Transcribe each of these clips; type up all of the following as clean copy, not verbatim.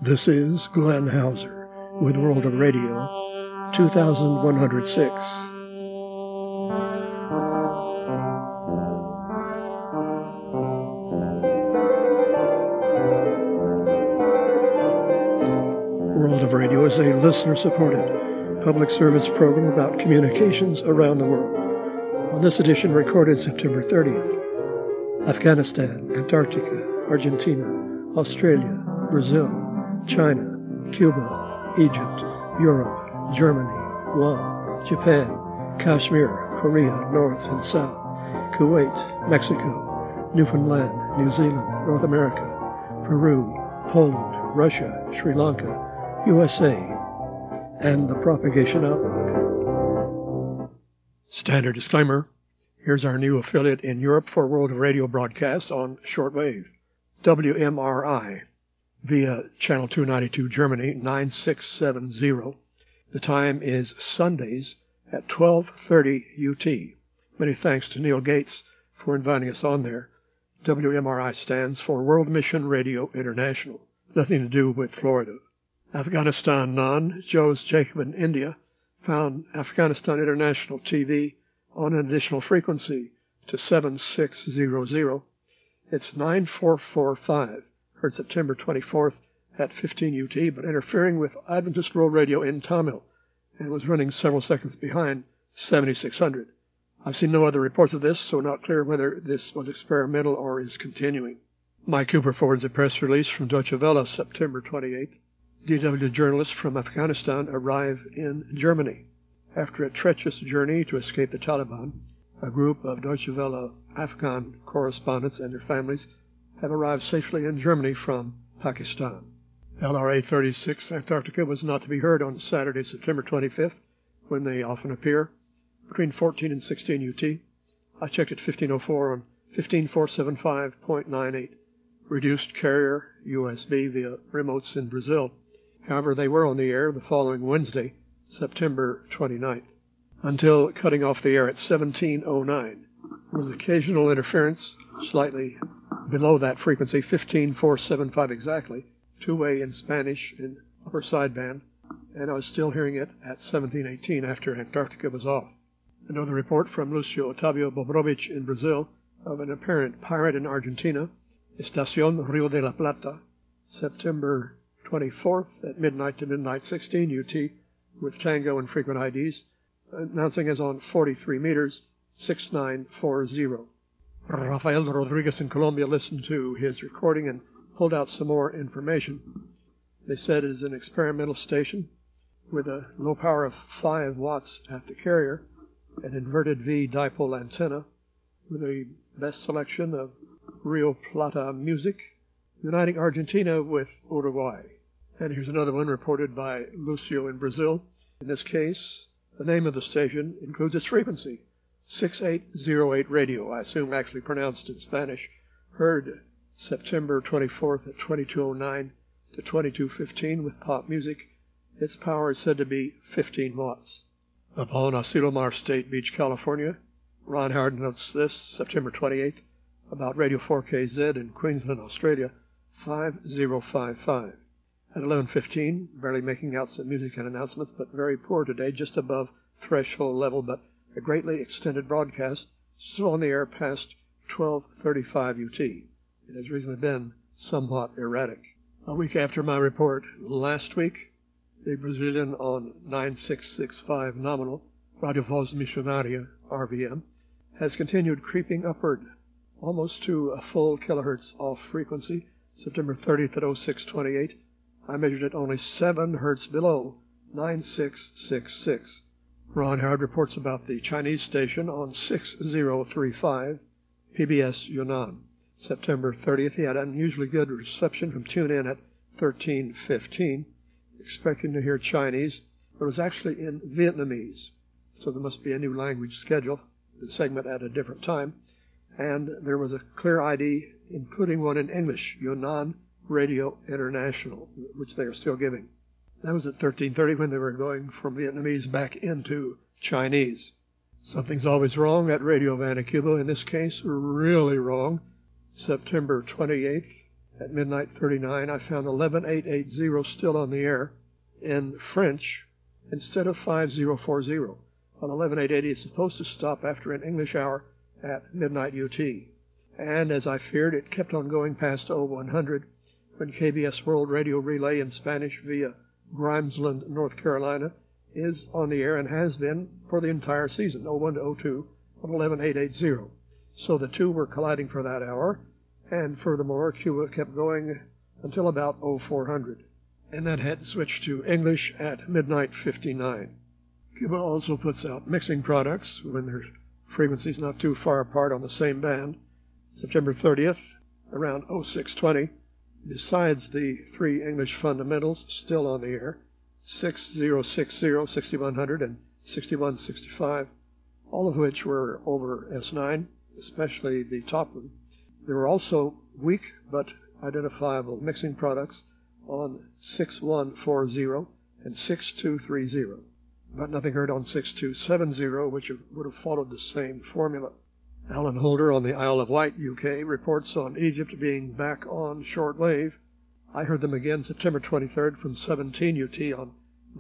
This is Glenn Hauser with World of Radio 2106. World of Radio is a listener-supported public service program about communications around the world. On this edition, recorded September 30th, Afghanistan, Antarctica, Argentina, Australia, Brazil, China, Cuba, Egypt, Europe, Germany, Guam, Japan, Kashmir, Korea, North and South, Kuwait, Mexico, Newfoundland, New Zealand, North America, Peru, Poland, Russia, Sri Lanka, USA, and the Propagation Outlook. Standard disclaimer. Here's our new affiliate in Europe for World of Radio broadcasts on shortwave. WMRI via Channel 292 Germany 9670. The time is Sundays at 12:30 UT. Many thanks to Neil Gates for inviting us on there. WMRI stands for World Mission Radio International. Nothing to do with Florida. Afghanistan Nan, Joe's Jacob in India, found Afghanistan International TV on an additional frequency to 7600. It's 9445, heard September 24th at 15 UT, but interfering with Adventist World Radio in Tamil, and was running several seconds behind 7600. I've seen no other reports of this, so not clear whether this was experimental or is continuing. Mike Cooper forwards a press release from Deutsche Welle, September 28th. DW journalists from Afghanistan arrive in Germany. After a treacherous journey to escape the Taliban, a group of Deutsche Welle Afghan correspondents and their families have arrived safely in Germany from Pakistan. LRA 36 Antarctica was not to be heard on Saturday, September 25th, when they often appear, between 14 and 16 UT. I checked at 1504 on 15475.98, reduced carrier USB via remotes in Brazil. However, they were on the air the following Wednesday, September 29th, until cutting off the air at 1709. There was occasional interference, slightly below that frequency, 15475 exactly, two-way in Spanish in upper sideband, and I was still hearing it at 1718 after Antarctica was off. Another report from Lucio Otavio Bobrovich in Brazil of an apparent pirate in Argentina, Estación Rio de la Plata, September 24th at midnight to midnight 16 UT, with Tango and frequent IDs, announcing as on 43 meters, 6940. Rafael Rodriguez in Colombia listened to his recording and pulled out some more information. They said it is an experimental station with a low power of 5 watts at the carrier, an inverted V dipole antenna with a best selection of Rio Plata music, uniting Argentina with Uruguay. And here's another one reported by Lucio in Brazil. In this case, the name of the station includes its frequency, 6808 radio, I assume actually pronounced in Spanish, heard September 24th at 2209 to 2215 with pop music. Its power is said to be 15 watts. Upon Asilomar State Beach, California, Ron Howard notes this, September 28th, about Radio 4KZ in Queensland, Australia, 5055. At 11:15, barely making out some music and announcements, but very poor today, just above threshold level, but a greatly extended broadcast, still on the air past 12:35 UT. It has recently been somewhat erratic. A week after my report last week, the Brazilian on 9665 nominal, Radio Voz Missionaria, RVM, has continued creeping upward, almost to a full kilohertz off frequency, September 30th at 0628. I measured it only 7 hertz below 9666. Ron Howard reports about the Chinese station on 6035, PBS Yunnan. September 30th, he had unusually good reception from TuneIn at 1315, expecting to hear Chinese, but it was actually in Vietnamese, so there must be a new language schedule, the segment at a different time, and there was a clear ID, including one in English, Yunnan Radio International, which they are still giving. That was at 13:30 when they were going from Vietnamese back into Chinese. Something's always wrong at Radio Vanuatu, in this case really wrong. September 28th at midnight 39, I found 11880 still on the air in French instead of 5040. On 11880, it's supposed to stop after an English hour at midnight UT. And as I feared, it kept on going past 0100 when KBS World Radio Relay in Spanish via Grimesland, North Carolina, is on the air and has been for the entire season, 01 to 02, on 11880. So the two were colliding for that hour, and furthermore, Cuba kept going until about 0400, and that had switched to English at midnight 59. Cuba also puts out mixing products when their frequencies not too far apart on the same band. September 30th, around 0620, besides the three English fundamentals still on the air, 6060, 6100, and 6165, all of which were over S9, especially the top one. There were also weak but identifiable mixing products on 6140 and 6230, but nothing heard on 6270, which would have followed the same formula. Alan Holder on the Isle of Wight, UK, reports on Egypt being back on shortwave. I heard them again September 23rd from 17 UT on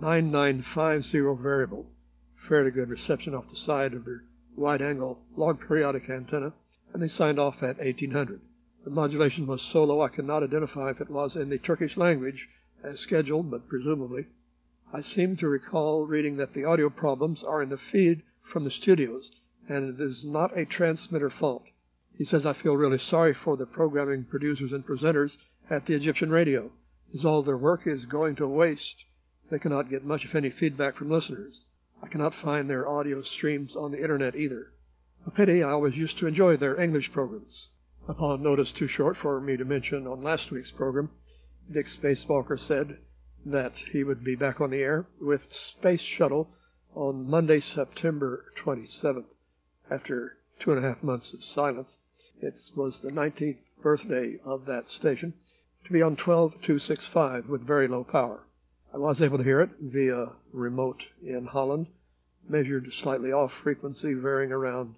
9950 variable. Fairly good reception off the side of their wide-angle log periodic antenna, and they signed off at 1800. The modulation was solo. I could not identify if it was in the Turkish language as scheduled, but presumably. I seem to recall reading that the audio problems are in the feed from the studios, and it is not a transmitter fault. He says, I feel really sorry for the programming producers and presenters at the Egyptian radio, as all their work is going to waste. They cannot get much, if any, feedback from listeners. I cannot find their audio streams on the internet either. A pity. I always used to enjoy their English programs. Upon notice too short for me to mention on last week's program, Dick Spacewalker said that he would be back on the air with Space Shuttle on Monday, September 27th. After 2.5 months of silence, it was the 19th birthday of that station, to be on 12265 with very low power. I was able to hear it via remote in Holland, measured slightly off frequency, varying around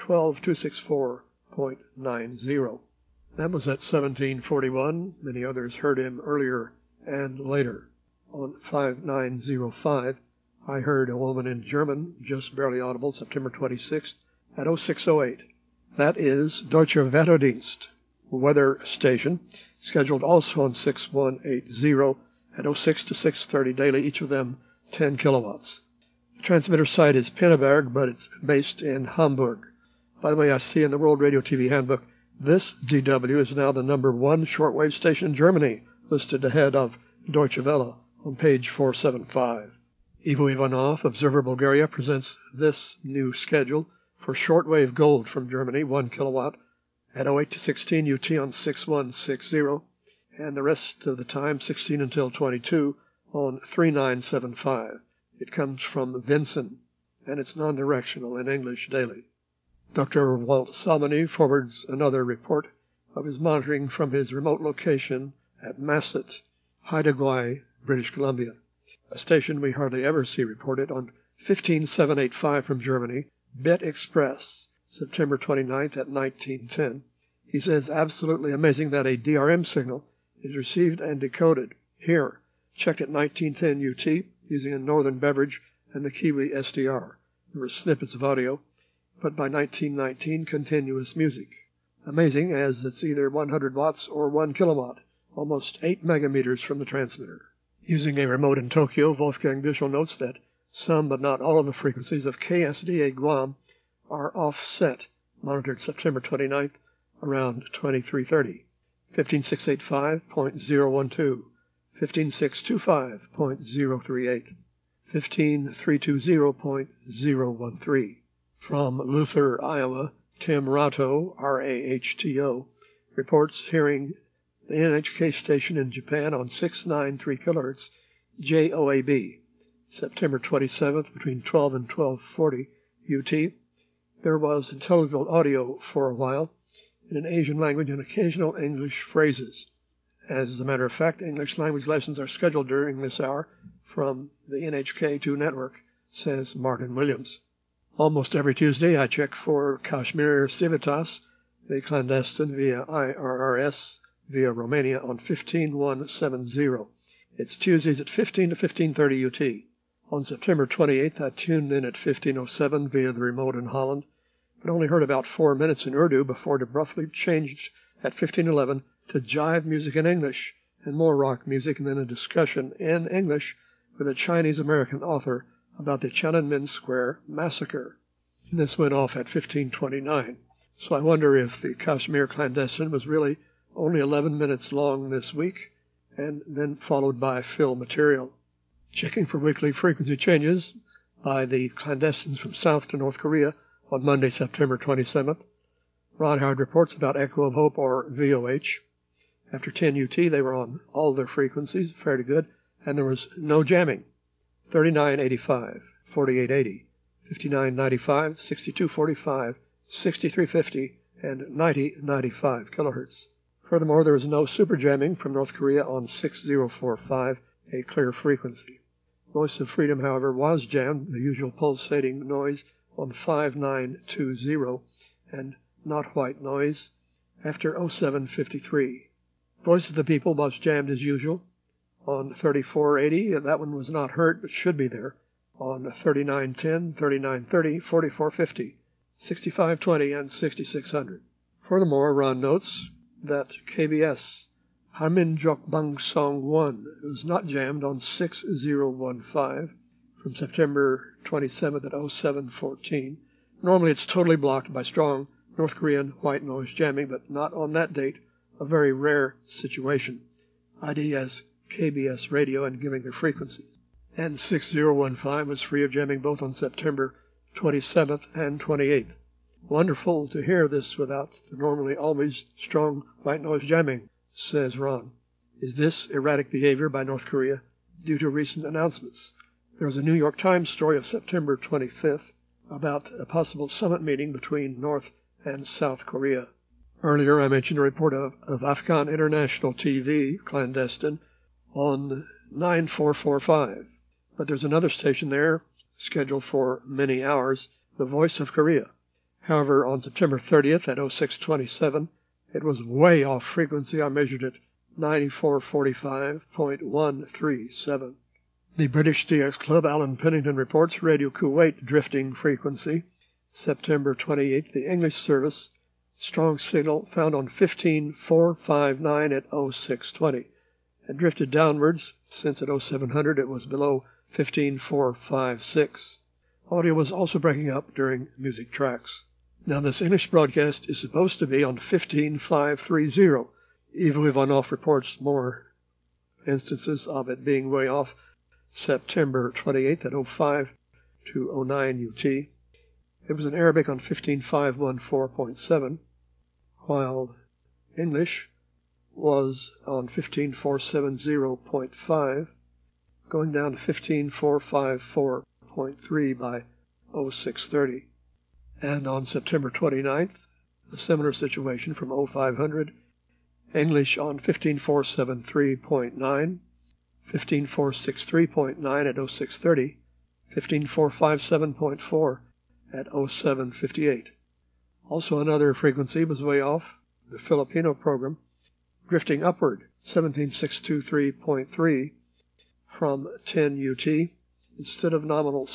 12264.90. That was at 1741. Many others heard him earlier and later. On 5905, I heard a woman in German, just barely audible, September 26th, at 0608. That is Deutsche Wetterdienst, weather station, scheduled also on 6180 at 06 to 6:30 daily, each of them 10 kilowatts. The transmitter site is Pinneberg, but it's based in Hamburg. By the way, I see in the World Radio TV Handbook, this DW is now the #1 shortwave station in Germany, listed ahead of Deutsche Welle on page 475. Ivo Ivanov, Observer Bulgaria, presents this new schedule for shortwave gold from Germany, 1 kilowatt, at 08 to 16 UT on 6160, and the rest of the time, 16 until 22, on 3975. It comes from Vinson, and it's non-directional in English daily. Dr. Walt Salmony forwards another report of his monitoring from his remote location at Masset, Haida Gwaii, British Columbia, a station we hardly ever see reported on 15785 from Germany, Bet Express, September 29th at 1910. He says, absolutely amazing that a DRM signal is received and decoded here. Checked at 1910 UT using a Northern Beverage and the Kiwi SDR. There were snippets of audio, but by 1919, continuous music. Amazing, as it's either 100 watts or 1 kilowatt, almost 8 megameters from the transmitter. Using a remote in Tokyo, Wolfgang Büchel notes that some but not all of the frequencies of KSDA Guam are offset, monitored September 29th around 2330. 15685.012, 15625.038, 15320.013. From Luther, Iowa, Tim Rahto, R-A-H-T-O, reports hearing the NHK station in Japan on 693 kHz, JOAB, September 27th between 12 and 12:40 UT. There was intelligible audio for a while in an Asian language and occasional English phrases. As a matter of fact, English language lessons are scheduled during this hour from the NHK2 network, says Martin Williams. Almost every Tuesday I check for Kashmir Civitas, the clandestine via IRRS via Romania on 15170. It's Tuesdays at 15 to 15:30 UT. On September 28th, I tuned in at 1507 via the remote in Holland, but only heard about 4 minutes in Urdu before it abruptly changed at 1511 to jive music in English and more rock music, and then a discussion in English with a Chinese-American author about the Tiananmen Square massacre. And this went off at 1529. So I wonder if the Kashmir Clandestine was really only 11 minutes long this week, and then followed by fill material. Checking for weekly frequency changes by the clandestines from South to North Korea on Monday, September 27th. Ron Howard reports about Echo of Hope, or VOH. After 10 UT, they were on all their frequencies, fairly good, and there was no jamming. 3985, 4880, 5995, 6245, 6350, and 9095 kilohertz. Furthermore, there was no super jamming from North Korea on 6045, a clear frequency. Voice of Freedom, however, was jammed, the usual pulsating noise, on 5920, and not white noise after 0753. Voice of the People was jammed as usual on 3480. That one was not heard, but should be there, on 3910, 3930, 4450, 6520, and 6600. Furthermore, Ron notes that KBS Harmin Jok Bang Song 1 was not jammed on 6015 from September 27th at 0714. Normally it's totally blocked by strong North Korean white noise jamming, but not on that date, a very rare situation. ID as KBS radio and giving their frequencies. And 6015 was free of jamming both on September 27th and 28th. Wonderful to hear this without the normally always strong white noise jamming, says Ron. Is this erratic behavior by North Korea due to recent announcements? There was a New York Times story of September 25th about a possible summit meeting between North and South Korea. Earlier I mentioned a report of Afghan International TV, clandestine, on 9445. But there's another station there, scheduled for many hours, the Voice of Korea. However, on September 30th at 0627, it was way off frequency. I measured it 9445.137. The British DX Club, Alan Pennington reports, Radio Kuwait drifting frequency. September 28th, the English service, strong signal found on 15459 at 0620. It drifted downwards since at 0700 it was below 15456. Audio was also breaking up during music tracks. Now this English broadcast is supposed to be on 15530. Ivo Ivanov reports more instances of it being way off. September 28th at 05 to 09 UT. It was in Arabic on 15514.7, while English was on 15470.5, going down to 15454.3 by 0630. And on September 29th, a similar situation from 0500, English on 15473.9, 15463.9 at 0630, 15457.4 at 0758. Also another frequency was way off, the Filipino program, drifting upward, 17623.3 from 10 UT instead of nominal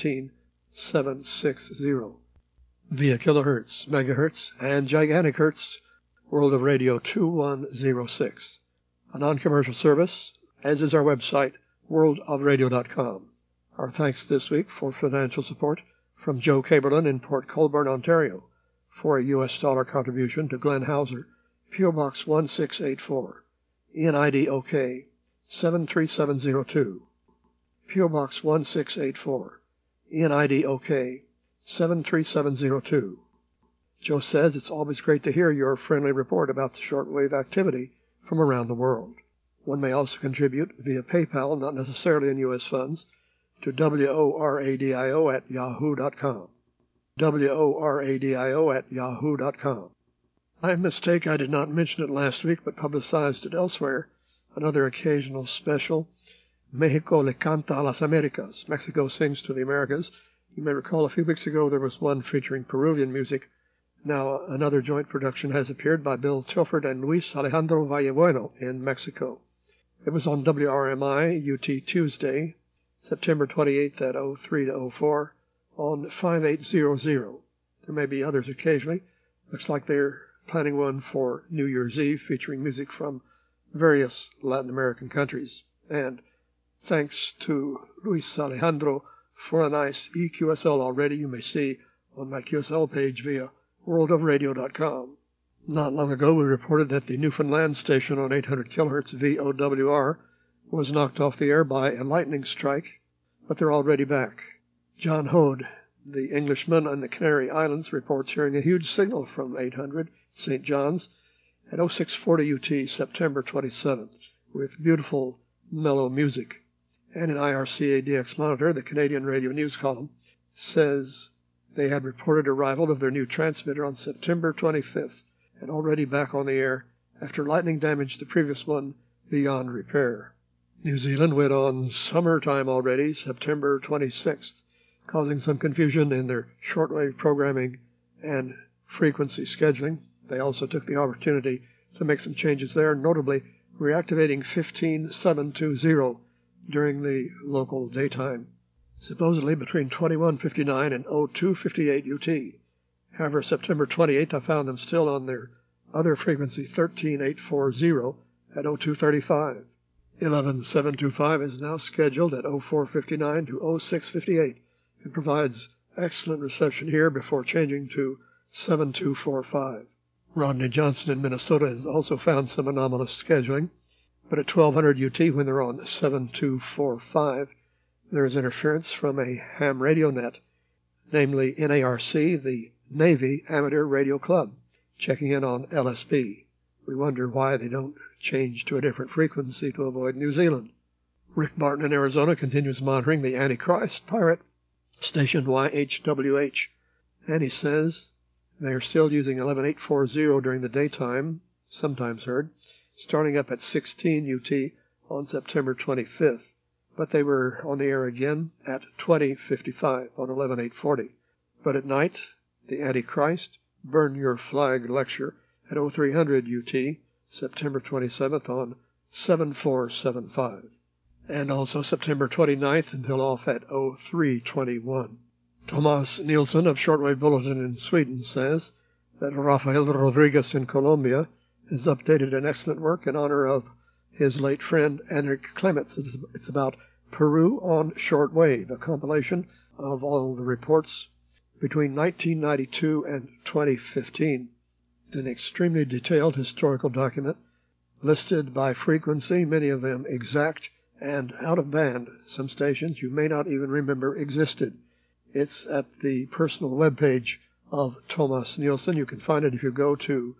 17760. Via kilohertz, megahertz, and gigantic hertz, World of Radio 2106. A non-commercial service, as is our website, worldofradio.com. Our thanks this week for financial support from Joe Caberlin in Port Colborne, Ontario, for a U.S. dollar contribution to Glenn Hauser, P.O. Box 1684, ENID OK 73702, P.O. Box 1684, ENID OK 73702. Joe says it's always great to hear your friendly report about the shortwave activity from around the world. One may also contribute via PayPal, not necessarily in U.S. funds, to WORADIO@yahoo.com. WORADIO@yahoo.com. My mistake, I did not mention it last week, but publicized it elsewhere. Another occasional special, Mexico le canta a las Americas. Mexico sings to the Americas. You may recall a few weeks ago there was one featuring Peruvian music. Now another joint production has appeared by Bill Tilford and Luis Alejandro Vallebueno in Mexico. It was on WRMI UT Tuesday, September 28th at 03 to 04 on 5800. There may be others occasionally. Looks like they're planning one for New Year's Eve featuring music from various Latin American countries. And thanks to Luis Alejandro for a nice EQSL already you may see on my QSL page via worldofradio.com. Not long ago we reported that the Newfoundland station on 800 kHz VOWR was knocked off the air by a lightning strike, but they're already back. John Hode, the Englishman on the Canary Islands, reports hearing a huge signal from 800 St. John's at 0640 UT September 27th with beautiful, mellow music. And in IRCA DX Monitor, the Canadian Radio News column, says they had reported arrival of their new transmitter on September 25th and already back on the air after lightning damaged the previous one beyond repair. New Zealand went on summertime already, September 26th, causing some confusion in their shortwave programming and frequency scheduling. They also took the opportunity to make some changes there, notably reactivating 15720 during the local daytime, supposedly between 21:59 and 02:58 UT. However, September 28th, I found them still on their other frequency, 13840 at 02:35. 11725 is now scheduled at 04:59 to 06:58 and provides excellent reception here before changing to 7245. Rodney Johnson in Minnesota has also found some anomalous scheduling, but at 1200 UT when they're on 7245, there is interference from a ham radio net, namely NARC, the Navy Amateur Radio Club, checking in on LSB. We wonder why they don't change to a different frequency to avoid New Zealand. Rick Martin in Arizona continues monitoring the Antichrist pirate station YHWH, and he says they are still using 11840 during the daytime, sometimes heard, starting up at 16 UT on September 25th, but they were on the air again at 20:55 on 11840. But at night, the Antichrist Burn Your Flag lecture at 0300 UT, September 27th on 7475. And also September 29th until off at 0321. Tomas Nielsen of Shortwave Bulletin in Sweden says that Rafael Rodriguez in Colombia has updated an excellent work in honor of his late friend Enrique Clements. It's about Peru on shortwave, a compilation of all the reports between 1992 and 2015. It's an extremely detailed historical document, listed by frequency, many of them exact and out of band. Some stations you may not even remember existed. It's at the personal webpage of Tomas Nielsen. You can find it if you go to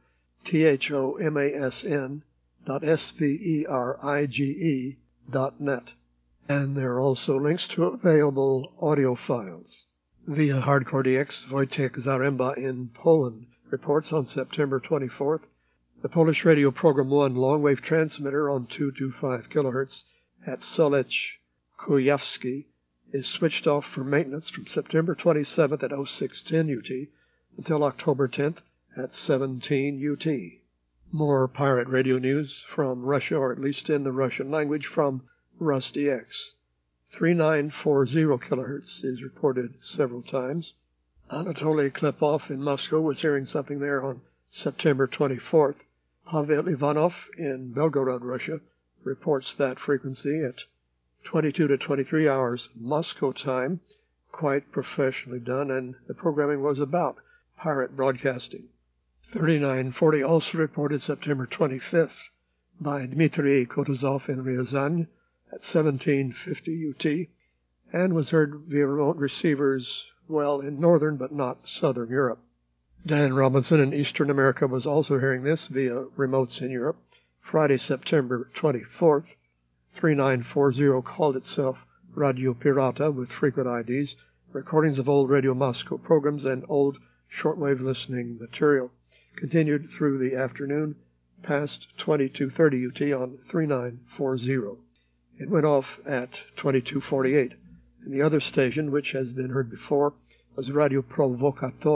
thomasn.sverige.net. And there are also links to available audio files. Via Hardcore DX, Wojciech Zaremba in Poland reports on September 24th, the Polish radio program 1 long-wave transmitter on 225 kHz at Solec Kujawski is switched off for maintenance from September 27th at 0610 UT until October 10th at 17 UT. More pirate radio news from Russia, or at least in the Russian language, from RusDX. 3940 kHz is reported several times. Anatoly Klepov in Moscow was hearing something there on September 24th. Pavel Ivanov in Belgorod, Russia, reports that frequency at 22 to 23 hours Moscow time, quite professionally done, and the programming was about pirate broadcasting. 3940 also reported September 25th by Dmitry Kutuzov in Ryazan at 1750 UT, and was heard via remote receivers, well, in northern but not southern Europe. Dan Robinson in Eastern America was also hearing this via remotes in Europe. Friday, September 24th, 3940 called itself Radio Pirata with frequent IDs, recordings of old Radio Moscow programs and old shortwave listening material. Continued through the afternoon, past 2230 UT on 3940. It went off at 2248. And the other station, which has been heard before, was Radio Provocator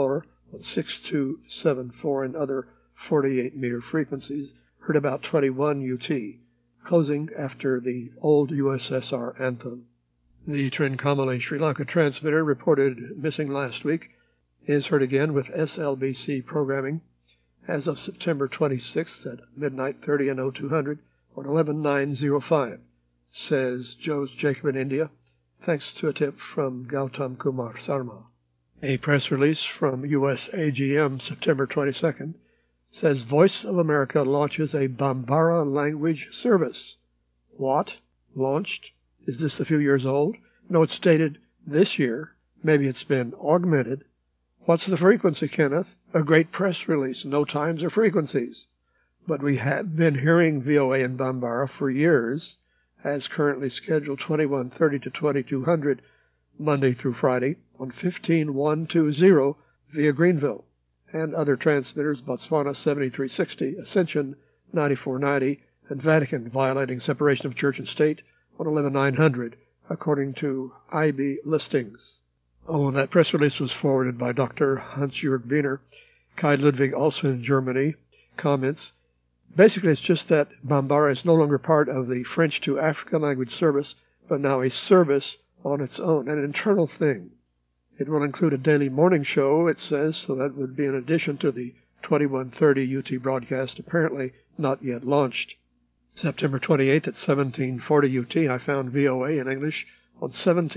on 6274 and other 48-meter frequencies, heard about 21 UT, closing after the old USSR anthem. The Trincomalee Sri Lanka transmitter, reported missing last week, is heard again with SLBC programming as of September 26th at midnight 30 and 0200 on 11905, says Joe's Jacob in India, thanks to a tip from Gautam Kumar Sarma. A press release from USAGM September 22nd says Voice of America launches a Bambara language service. What? Launched? Is this a few years old? No, it's dated this year. Maybe it's been augmented. What's the frequency, Kenneth? A great press release, no times or frequencies. But we have been hearing VOA in Bambara for years, as currently scheduled 2130 to 2200, Monday through Friday, on 15120 via Greenville, and other transmitters, Botswana 7360, Ascension 9490, and Vatican violating separation of church and state on 11900, according to IB listings. Oh, that press release was forwarded by Dr. Hans-Jürg Wiener. Kai Ludwig, also in Germany, comments, basically it's just that Bambara is no longer part of the French to Africa language service, but now a service on its own, an internal thing. It will include a daily morning show, it says, so that would be in addition to the 2130 UT broadcast, apparently not yet launched. September 28th at 1740 UT, I found VOA in English on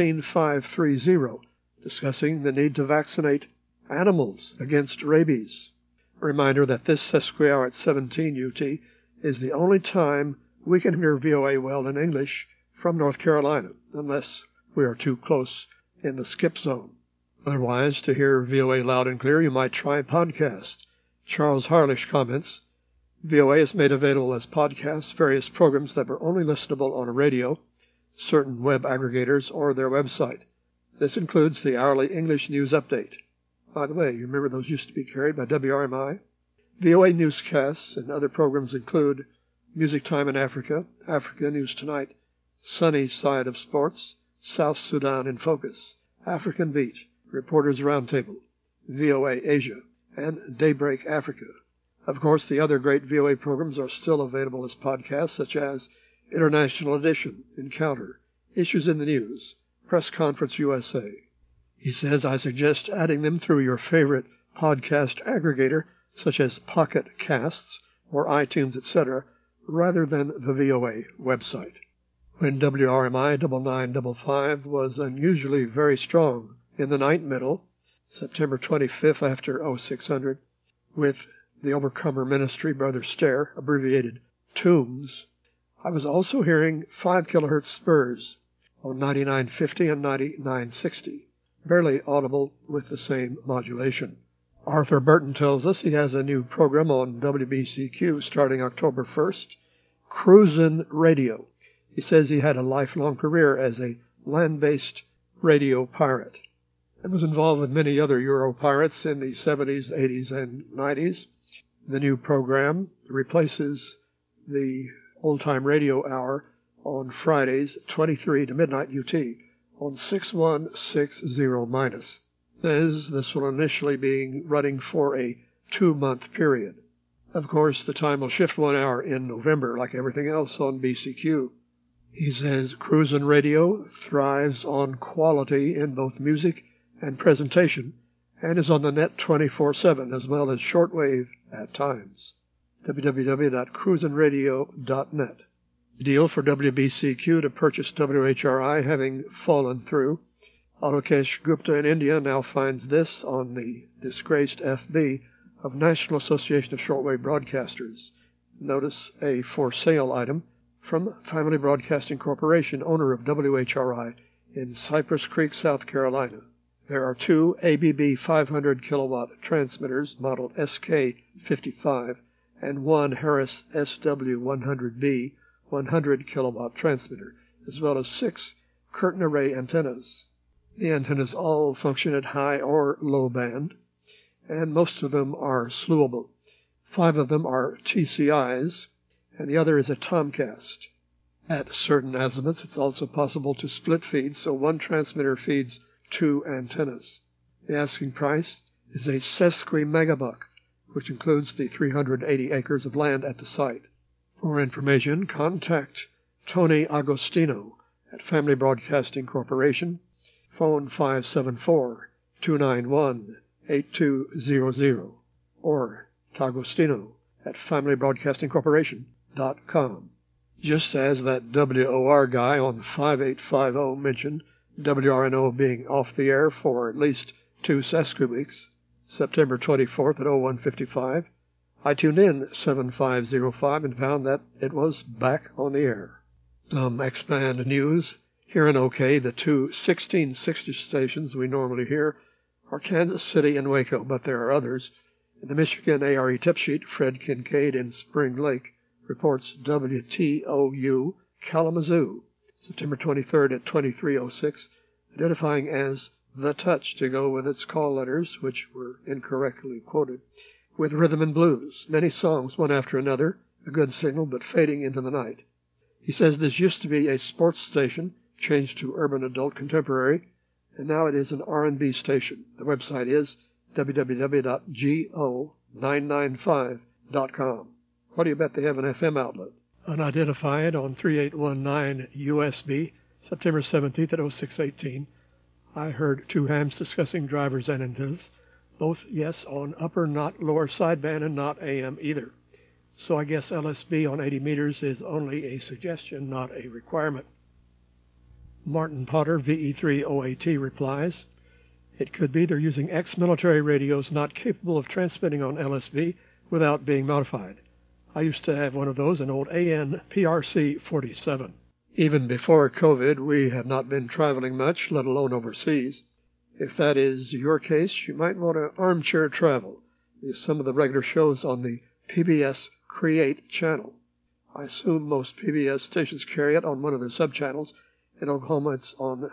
17530, discussing the need to vaccinate animals against rabies. A reminder that this sesquihour at 17 UT is the only time we can hear VOA well in English from North Carolina, unless we are too close in the skip zone. Otherwise, to hear VOA loud and clear, you might try podcast. Charles Harlish comments, VOA is made available as podcasts, various programs that were only listenable on a radio, certain web aggregators, or their website. This includes the hourly English news update. By the way, you remember those used to be carried by WRMI? VOA newscasts and other programs include Music Time in Africa, Africa News Tonight, Sunny Side of Sports, South Sudan in Focus, African Beat, Reporters Roundtable, VOA Asia, and Daybreak Africa. Of course, the other great VOA programs are still available as podcasts, such as International Edition, Encounter, Issues in the News, Press Conference USA. He says, I suggest adding them through your favorite podcast aggregator, such as Pocket Casts or iTunes, etc., rather than the VOA website. When WRMI 9955 was unusually very strong in the night middle, September 25th after 0600, with the Overcomer Ministry, Brother Stair, abbreviated Tombs, I was also hearing 5 kHz spurs on 9950 and 9960. Barely audible with the same modulation. Arthur Burton tells us he has a new program on WBCQ starting October 1st, Cruisin' Radio. He says he had a lifelong career as a land-based radio pirate and was involved with many other Euro pirates in the 70s, 80s, and 90s. The new program replaces the old-time radio hour on Fridays, 23 to midnight UT, on 6160-. Says this will initially be running for a 2-month period. Of course, the time will shift 1 hour in November, like everything else on BCQ. He says Cruisin' Radio thrives on quality in both music and presentation, and is on the net 24/7, as well as shortwave at times. www.cruisinradio.net. The deal for WBCQ to purchase WHRI having fallen through, Alokesh Gupta in India now finds this on the disgraced FB of National Association of Shortwave Broadcasters. Notice a for sale item from Family Broadcasting Corporation, owner of WHRI in Cypress Creek, South Carolina. There are 2 ABB 500 kilowatt transmitters modeled SK55 and 1 Harris SW100B 100 kilowatt transmitter, as well as 6 curtain array antennas. The antennas all function at high or low band, and most of them are slewable. 5 of them are TCIs, and the other is a Tomcast. At certain azimuths, it's also possible to split feed, so one transmitter feeds 2 antennas. The asking price is a sesquimegabuck, which includes the 380 acres of land at the site. For information, contact Tony Agostino at Family Broadcasting Corporation, phone 574-291-8200, or Agostino at familybroadcastingcorporation.com. Just as that WOR guy on 5850 mentioned WRNO being off the air for at least 2 Sesqui weeks, September 24th at 01:55, I tuned in 7505 and found that it was back on the air. Some X-band news. Here in OK, the 2 1660 stations we normally hear are Kansas City and Waco, but there are others. In the Michigan ARE tip sheet, Fred Kincaid in Spring Lake reports WTOU Kalamazoo, September 23rd at 2306, identifying as The Touch to go with its call letters, which were incorrectly quoted, with rhythm and blues, many songs one after another, a good signal but fading into the night. He says this used to be a sports station, changed to urban adult contemporary, and now it is an R&B station. The website is www.go995.com. What do you bet they have an FM outlet? Unidentified on 3819 USB, September 17th at 0618. I heard two hams discussing drivers and antennas. Both yes on upper, not lower sideband, and not AM either. So I guess LSB on 80 meters is only a suggestion, not a requirement. Martin Potter, VE3OAT, replies, it could be they're using ex-military radios not capable of transmitting on LSB without being modified. I used to have one of those, an old AN PRC 47. Even before COVID, we have not been traveling much, let alone overseas. If that is your case, you might want to armchair travel. There's some of the regular shows on the PBS Create channel. I assume most PBS stations carry it on one of their subchannels. In Oklahoma, it's on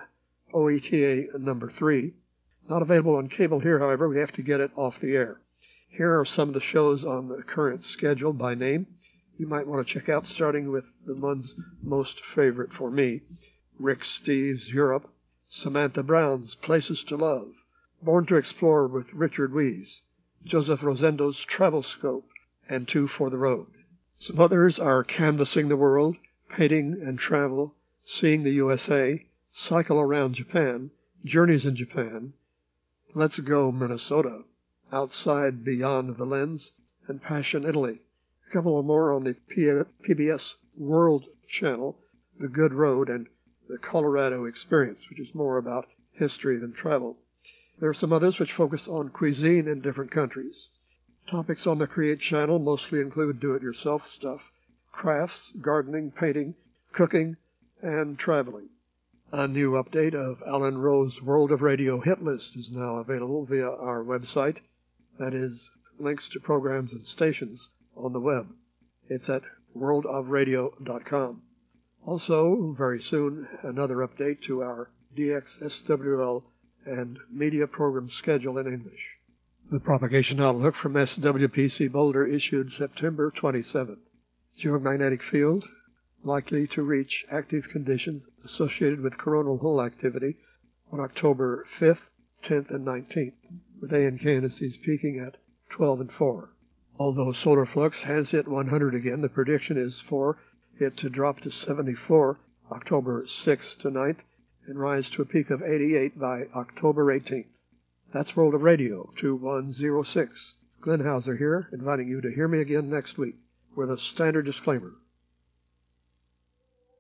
OETA number 3. Not available on cable here, however. We have to get it off the air. Here are some of the shows on the current schedule by name. You might want to check out, starting with the ones most favorite for me. Rick Steves' Europe, Samantha Brown's Places to Love, Born to Explore with Richard Weisz, Joseph Rosendo's Travel Scope, and Two for the Road. Some others are Canvassing the World, Painting and Travel, Seeing the USA, Cycle Around Japan, Journeys in Japan, Let's Go Minnesota, Outside Beyond the Lens, and Passion Italy. A couple more on the PBS World channel, The Good Road and The Colorado Experience, which is more about history than travel. There are some others which focus on cuisine in different countries. Topics on the Create channel mostly include do-it-yourself stuff, crafts, gardening, painting, cooking, and traveling. A new update of Alan Rowe's World of Radio hit list is now available via our website. That is, links to programs and stations on the web. It's at worldofradio.com. Also, very soon, another update to our DXSWL and media program schedule in English. The propagation outlook from SWPC Boulder issued September 27th. Geomagnetic field likely to reach active conditions associated with coronal hole activity on October 5th, 10th, and 19th, with A and K indices peaking at 12 and 4. Although solar flux has hit 100 again, the prediction is for it to drop to 74 October 6th to 9th and rise to a peak of 88 by October 18th. That's World of Radio 2106. Glenn Hauser here, inviting you to hear me again next week with a standard disclaimer.